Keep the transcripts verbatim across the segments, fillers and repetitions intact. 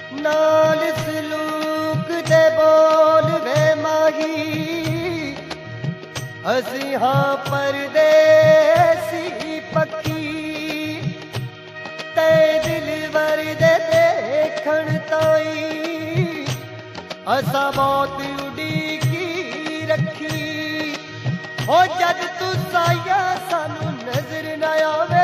नाल सलूक दे बोल वे माही असी हाँ परदेसी पक्की ते दिल वर दे देखण ताई असा मौत उड़ीकी रखी हो जद तू साया सानू नजर न आवे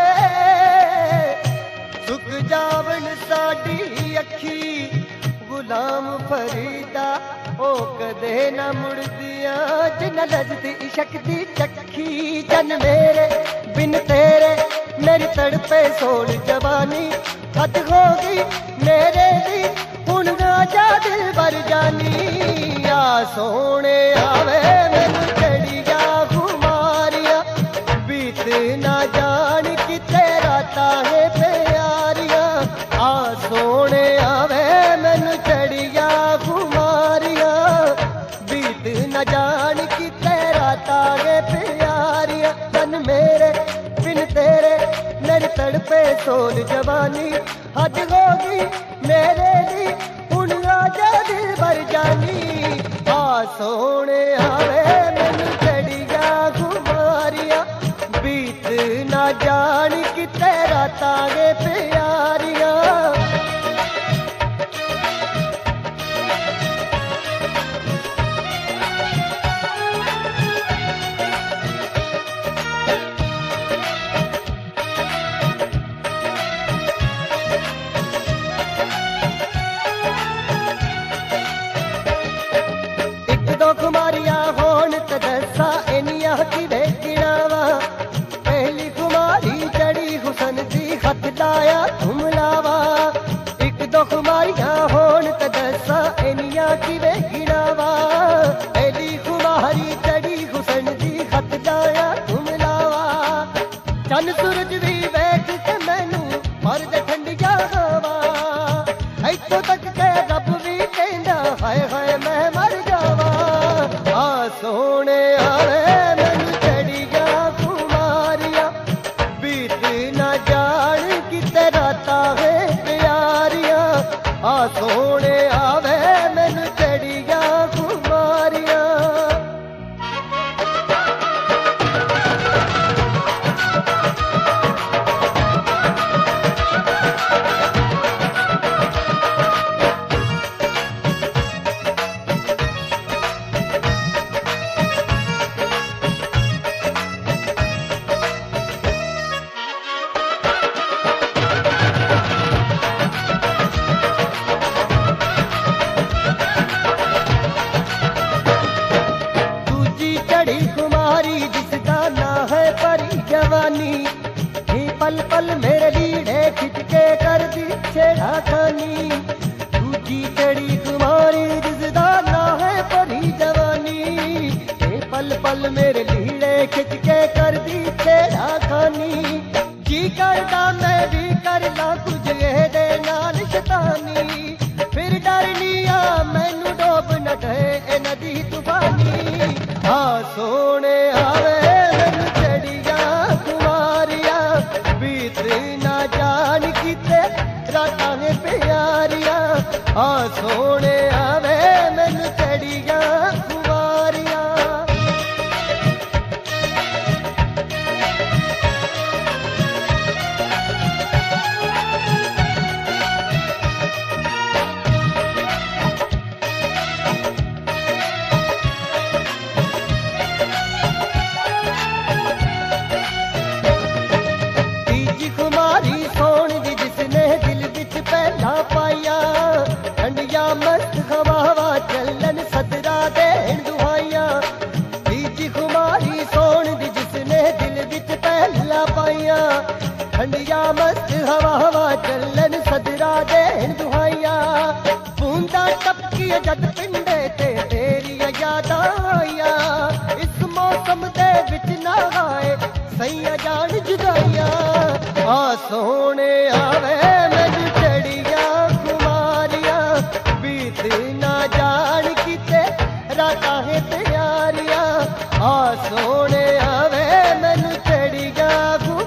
सुक जावन साडी अखी गुलाम फरीदा ओ कदे न मुड़दिया जिन लजदी इशक दी चखी जन मेरे बिन तेरे मेरी तड़पे सोल जवानी हद होगी मेरे दी हुण राजा दिल भर जानी आ सोने आवे मैनू चढ़ी जा खुमारिया बीत ना जान कि तेरा ताहे प्यारिया आ सोने आवे मैनू चढ़ी जा खुमारिया बीत ना जान कि तेरा ताहे प्यारिया तन मेरे बिन तेरे मेरी तड़पे सोल जवानी हद होगी मेरे दी हुण राजा दिल भर जानी आ सोने आवे मैनू चढ़ी जा खुमारिया बीत ना जान कि तेरा तागे प्यारिया कुमारिया होन त दसा इनिया किवे गिणावा पहली कुमारी चढ़ी हुसन दी हथ लाया घुमलावा एक दो कुमारिया होन त दसा इनिया किवे गिणावा पहली कुमारी चढ़ी हुसन दी हथ लाया घुमलावा चन सूरज भी वेख के मैनू मर दे ठंडी जावा इत्थों तक के रब भी कहंदा हाय हाय मैं मर जावा आ सोने आवे मैनू चढ़ी जा खुमारिया बीत ना जान कि तेरा ताहे प्यारिया आ सोने आवे मैनू चढ़ी जा खुमारिया पल पल मेरे लीड़े खिंच के कर दी छेड़ा खानी दूजी चढ़ी कुमारी जिसदा ना है परी जवानी पल पल मेरे लीड़े खिंच के कर दी छेड़ा खानी जी करदा मैं भी कर ला कुछ दे नाल शैतानी फिर डरनिया मैनू डोब न गए ए नदी तूफानी आ सोने आवे मैनू चढ़ी जा कुमारिया बीत ना जान कि तेरा ताहे प्यारिया आ सोने आवे मैनू चढ़ी जा कुमारिया मस्त हवावा चलन सदरा देन दुहाइया तीजी कुमारी सोन दी जिसने दिल विच पहला पाइया ठंडिया मस्त हवावा चलन सदरा देन दुहाइया बूंदा टपकी जद पिंडे ते तेरी यादां आइया इस मौसम दे विच ना आए सैया जान जुदाइया आ सोने आवे मैनू चढ़ी जा कुमारिया बीत ना जान कि तेरा ताहे प्यारिया आ सोने आवे मैनू चढ़ी जा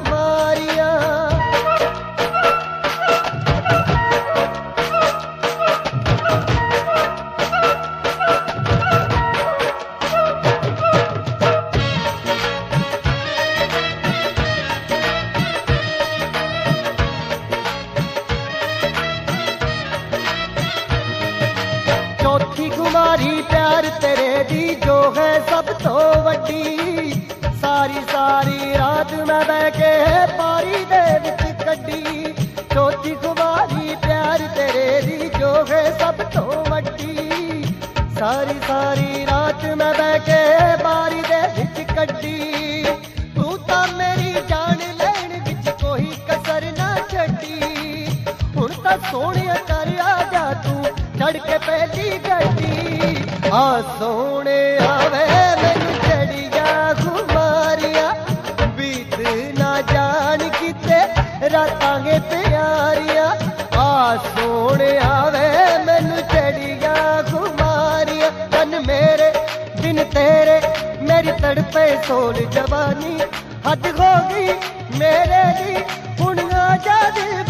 कुमारिया खुमारी प्यार तेरे दी जो है सब तो वड्डी। सारी सारी रात मैं बह के पारी दे विच कड्डी। चौथी खुमारी प्यार तेरे दी जो है सब तो वड्डी। सारी सारी रात मैं बह के बारी दे विच कड्डी। तू तां मेरी जान लैण विच कोई कसर ना छड्डी। हुण तां सोहणिया कर आ जा तू चढ़ के पहली गड्डी। आ सोहणे आवे मैनू चढ़िया खुमारिया बीत ना जान किते रातां गे प्यारिया। आ सोहणे आवे मैनू चढ़िया खुमारिया। तन मेरे बिन तेरे मेरी तड़पे सोल जवानी। हद हो गई मेरे दी हुण आ जा दिल